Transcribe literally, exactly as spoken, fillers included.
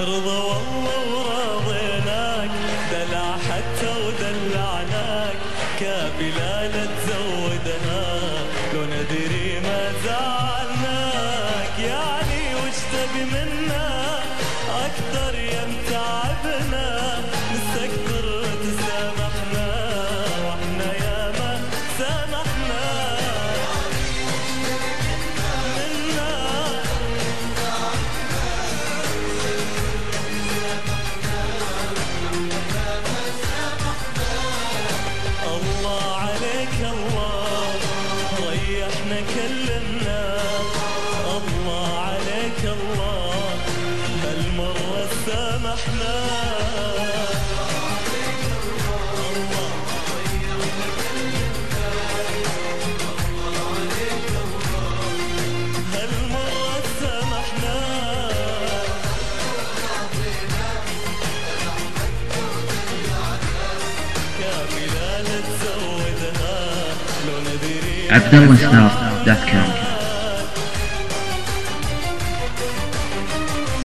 رضا والله ورضيناك، دلع حتى ودلعناك، كافلة لا تزودنا لو ندري ما زعلناك. يعني وش تبي منا أكثر يا متعبنا، نستكبر تسامحنا واحنا يا ما سامحنا. الله عليك الله ريحنا كلمنا، الله عليك الله هالمرة سامحنا. الله هالمرة سامحنا. كافلة لا تزودها لو ندري عبد الله ستار دوت كوم